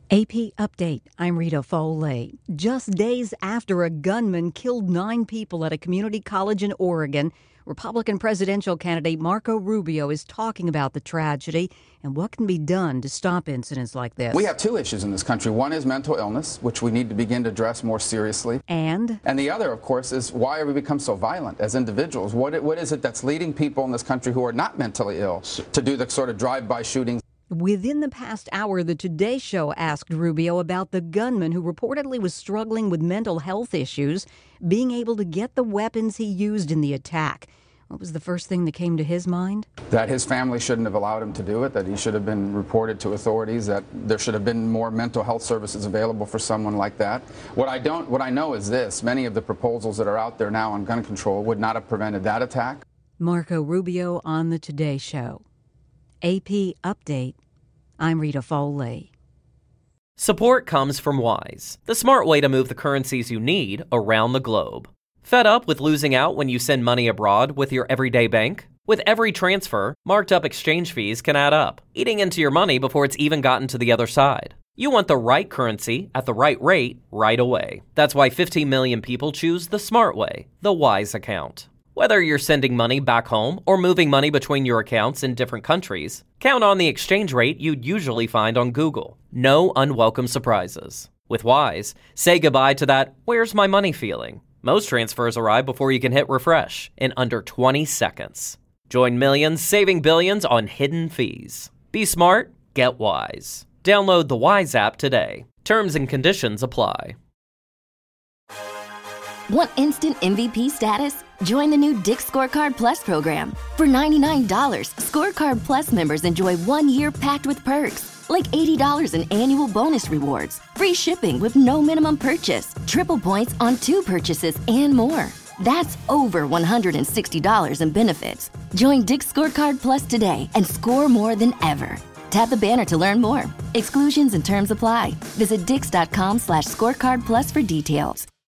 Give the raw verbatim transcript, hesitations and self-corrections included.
A P Update, I'm Rita Foley. Just days after a gunman killed nine people at a community college in Oregon, Republican presidential candidate Marco Rubio is talking about the tragedy and what can be done to stop incidents like this. We have two issues in this country. One is mental illness, which we need to begin to address more seriously. And? And the other, of course, is why have we become so violent as individuals? What, what is it that's leading people in this country who are not mentally ill to do the sort of drive-by shootings? Within the past hour, the Today Show asked Rubio about the gunman who reportedly was struggling with mental health issues, being able to get the weapons he used in the attack. What was the first thing that came to his mind? That his family shouldn't have allowed him to do it, that he should have been reported to authorities, that there should have been more mental health services available for someone like that. What I don't, what I know is this: many of the proposals that are out there now on gun control would not have prevented that attack. Marco Rubio on the Today Show. A P Update. I'm Rita Foley. Support comes from Wise, the smart way to move the currencies you need around the globe. Fed up with losing out when you send money abroad with your everyday bank? With every transfer, marked up exchange fees can add up, eating into your money before it's even gotten to the other side. You want the right currency at the right rate right away. That's why fifteen million people choose the smart way, the Wise account. Whether you're sending money back home or moving money between your accounts in different countries, count on the exchange rate you'd usually find on Google. No unwelcome surprises. With Wise, say goodbye to that "where's my money" feeling. Most transfers arrive before you can hit refresh in under twenty seconds. Join millions saving billions on hidden fees. Be smart, get Wise. Download the Wise app today. Terms and conditions apply. Want instant M V P status? Join the new Dick's Scorecard Plus program. For ninety-nine dollars, Scorecard Plus members enjoy one year packed with perks, like eighty dollars in annual bonus rewards, free shipping with no minimum purchase, triple points on two purchases, and more. That's over one hundred sixty dollars in benefits. Join Dick's Scorecard Plus today and score more than ever. Tap the banner to learn more. Exclusions and terms apply. Visit dix.com slash scorecard plus for details.